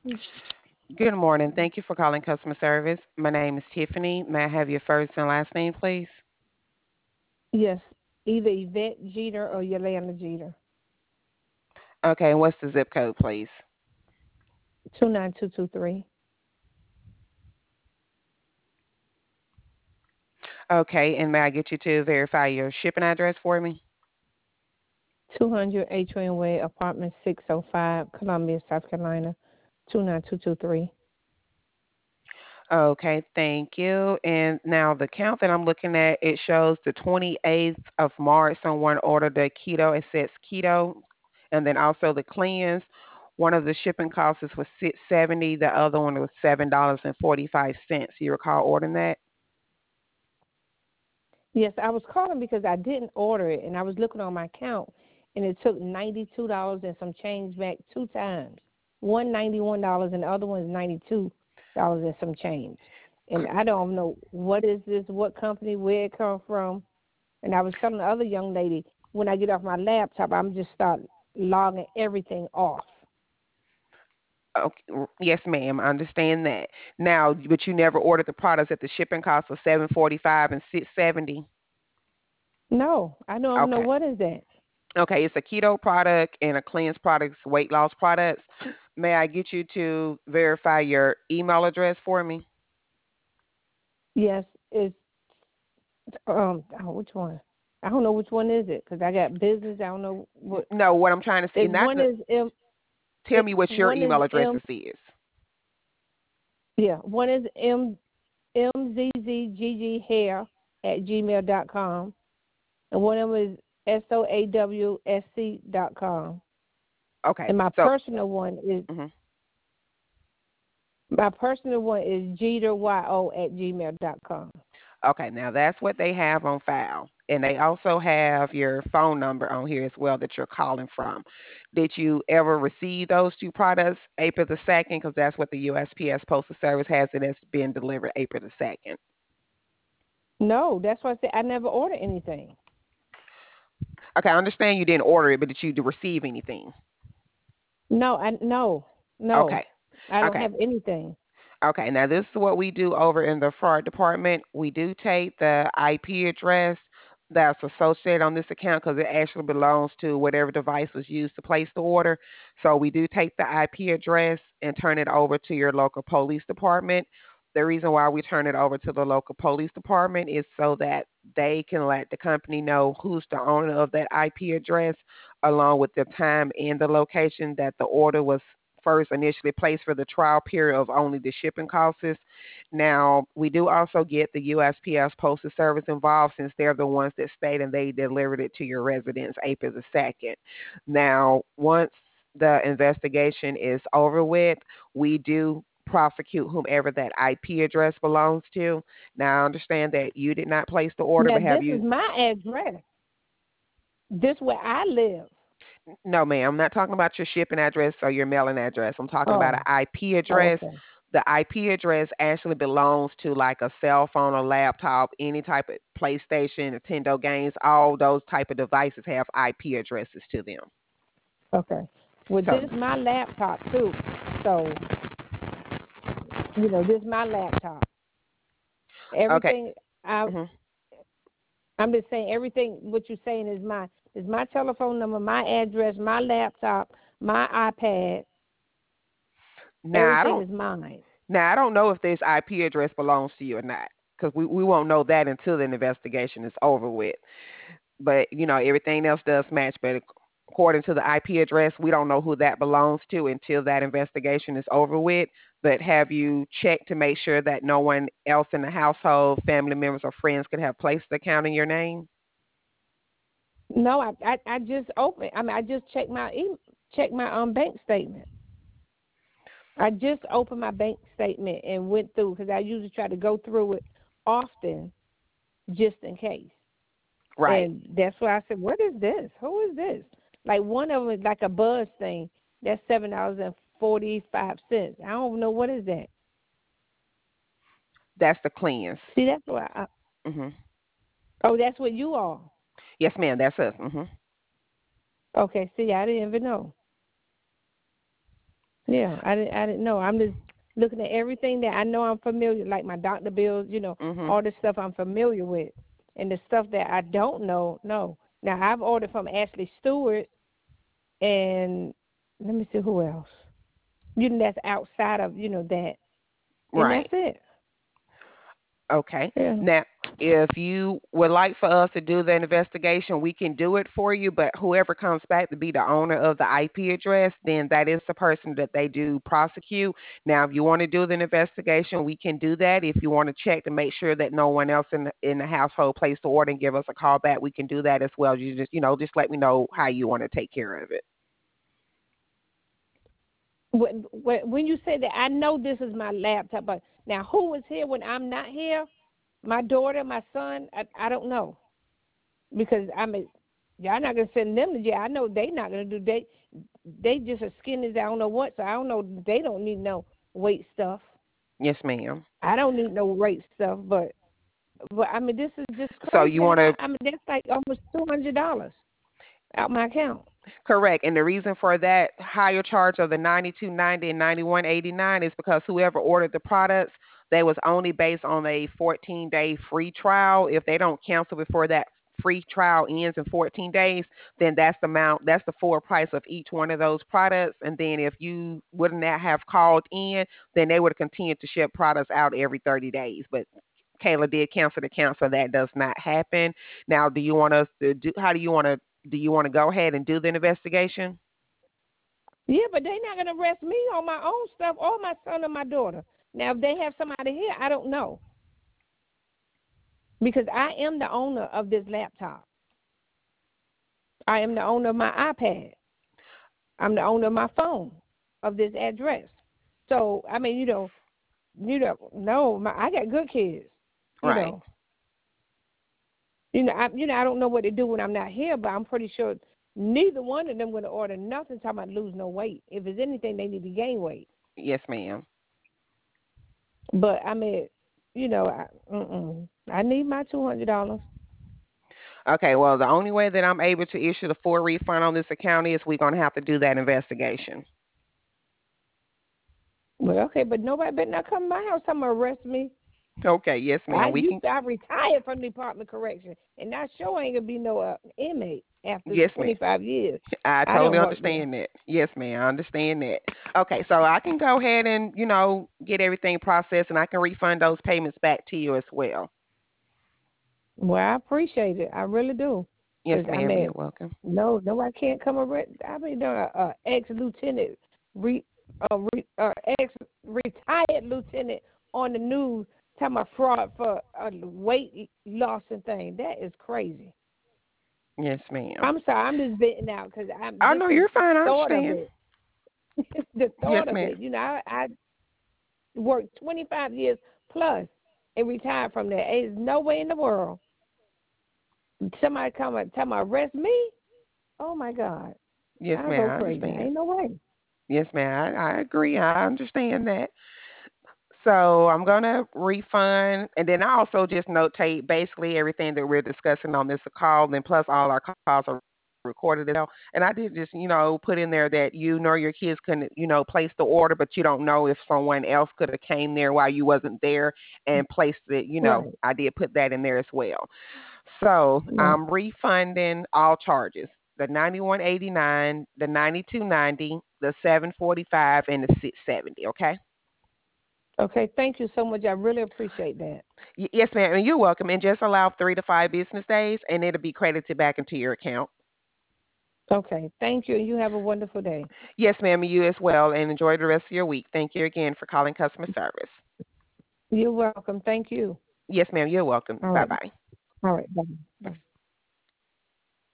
Good morning. Thank you for calling customer service. My name is Tiffany. May I have your first and last name, please? Yes, either Yvette Jeter or Yolanda Jeter. Okay, and what's the zip code, please? 29223. Okay, and may I get you to verify your shipping address for me? 200 Atrium Way, apartment 605, Columbia, South Carolina, 29223. Okay, thank you. And now the count that I'm looking at, it shows the 28th of March. Someone ordered the keto. It says keto, and then also the cleanse. One of the shipping costs was 670. The other one was $7.45. You recall ordering that? Yes, I was calling because I didn't order it, and I was looking on my account, and it took $92 and some change back two times. One $91, and the other one is $92 and some change. And I don't know what is this, what company, where it come from. And I was telling the other young lady, when I get off my laptop, I'm just start logging everything off. Okay, yes, ma'am. I understand that. Now, but you never ordered the products at the shipping cost of 745 and 670. No, I don't know Okay. what is that. Okay, it's a keto product and a cleanse products, weight loss products. May I get you to verify your email address for me? Yes, it's which one? I don't know which one is it because I got business. I don't know what. No, what I'm trying to see, If not one the, is M, tell me what your one is email address M. is. Yeah, one is mzzgg at gmail.com, and one of them is soawsc.com. Okay, And so, mhm. my personal one is jeteryo at gmail.com. Okay, now that's what they have on file. And they also have your phone number on here as well that you're calling from. Did you ever receive those two products April the 2nd? Because that's what the USPS Postal Service has it has been delivered April the 2nd. No, that's why I said I never ordered anything. Okay, I understand you didn't order it, but did you receive anything? No, Okay, I don't okay. have anything. Okay, now this is what we do over in the fraud department. We do take the IP address that's associated on this account because it actually belongs to whatever device was used to place the order. So we do take the IP address and turn it over to your local police department. The reason why we turn it over to the local police department is so that they can let the company know who's the owner of that IP address, along with the time and the location that the order was first initially placed for the trial period of only the shipping costs. Now, we do also get the USPS Postal Service involved since they're the ones that state and they delivered it to your residence April the 2nd. Now, once the investigation is over with, we do prosecute whomever that IP address belongs to. Now, I understand that you did not place the order, Now but have this is you? my address. This where I live. No, ma'am. I'm not talking about your shipping address or your mailing address. I'm talking about an Oh, IP oh, address. okay. The IP address actually belongs to like a cell phone or laptop, any type of PlayStation, Nintendo games, all those type of devices have IP addresses to them. Okay. Well, So, this is my laptop too. So, this is my laptop. okay. Everything I Hmm. I'm just saying everything what you're saying is my telephone number, my address, my laptop, my iPad. Now I Everything don't. is mine. Now I don't know if this IP address belongs to you or not, because we won't know that until the investigation is over with. But everything else does match. But according to the IP address, we don't know who that belongs to until that investigation is over with. But have you checked to make sure that no one else in the household, family members or friends could have placed the account in your name? No, I just opened. I mean, I just checked my bank statement. I just opened my bank statement and went through because I usually try to go through it often just in case. Right. And that's why I said, "What is this? Who is this?" Like one of them is like a buzz thing. That's $7.45. I don't know what is that. That's the cleanse. See, that's why. Hmm. Oh, that's what you are. Yes, ma'am. That's us. Hmm. Okay. See, I didn't even know. Yeah, I didn't know. I'm just looking at everything that I know I'm familiar, like my doctor bills, Mhm. all the stuff I'm familiar with, and the stuff that I don't know. No, now I've ordered from Ashley Stewart, and let me see who else. That's outside of that, and that's Right. it. Okay. Yeah. Now, if you would like for us to do the investigation, we can do it for you, but whoever comes back to be the owner of the IP address, then that is the person that they do prosecute. Now, if you want to do the investigation, we can do that. If you want to check to make sure that no one else in the household placed the order and give us a call back, we can do that as well. You just let me know how you want to take care of it. When you say that, I know this is my laptop, but now who is here when I'm not here? My daughter, my son. I don't know because y'all not gonna send them to jail. I know they not gonna do. They just as skinny as I don't know what. So I don't know. They don't need no weight stuff. Yes, ma'am. I don't need no weight stuff. But I mean, this is just So crazy. you want to I mean, that's like almost $200 out my account. Correct. And the reason for that higher charge of the 92.90 and 91.89 is because whoever ordered the products, they was only based on a 14-day free trial. If they don't cancel before that free trial ends in 14 days, then that's the full price of each one of those products. And then if you wouldn't have called in, then they would have continued to ship products out every 30 days. But Kayla did cancel the account, so that does not happen. Now, do you want us to do? How do you want to go ahead and do the investigation? Yeah, but they not gonna arrest me on my own stuff or my son or my daughter. Now, if they have somebody here, I don't know because I am the owner of this laptop. I am the owner of my iPad. I'm the owner of my phone of this address. So I mean, no, I got good kids. You Right. know, I don't know what to do when I'm not here, but I'm pretty sure neither one of them going to order nothing talking about lose no weight. If it's anything, they need to gain weight. Yes, ma'am. But I mean, I need my $200. Okay, well, the only way that I'm able to issue the full refund on this account is we're going to have to do that investigation. Well, okay, but nobody better not come to my house. Someone arrest me. Okay, yes, ma'am. We can. I retired from the Department of Correction, and I sure ain't gonna be no inmate after Yes, ma'am. 25 years. I I totally don't work there. understand that. Yes, ma'am. I understand that. Okay, so I can go ahead and, get everything processed and I can refund those payments back to you as well. Well, I appreciate it. I really do. Yes, Because, I ma'am. You're mean, welcome. no, I can't come arrest. I mean, ex-lieutenant, re, ex-retired lieutenant on the news talking about fraud for weight loss and thing. That is crazy. Yes, ma'am. I'm sorry. I'm just venting out because I'm Oh, just no, the you're fine. I thought of understand. it. The Yes, thought of ma'am. it. I worked 25 years plus and retired from there. There's no way in the world somebody come and tell me arrest me. Oh my God, Yes, I'll ma'am. go I crazy. understand. Ain't no way. Yes, ma'am. I agree. I understand that. So I'm gonna refund, and then I also just notate basically everything that we're discussing on this call, and plus all our calls are recorded as well. And I did just, put in there that you nor your kids couldn't, place the order, but you don't know if someone else could have came there while you wasn't there and placed it. Right, I did put that in there as well. So right. I'm refunding all charges: the 91.89, the 92.90, the 7.45, and the 6.70. Okay. Okay, thank you so much. I really appreciate that. Yes, ma'am. And you're welcome. And just allow 3 to 5 business days, and it'll be credited back into your account. Okay, thank you. You have a wonderful day. Yes, ma'am. And you as well. And enjoy the rest of your week. Thank you again for calling customer service. You're welcome. Thank you. Yes, ma'am. You're welcome. All Bye right. bye. All right. Bye. Bye.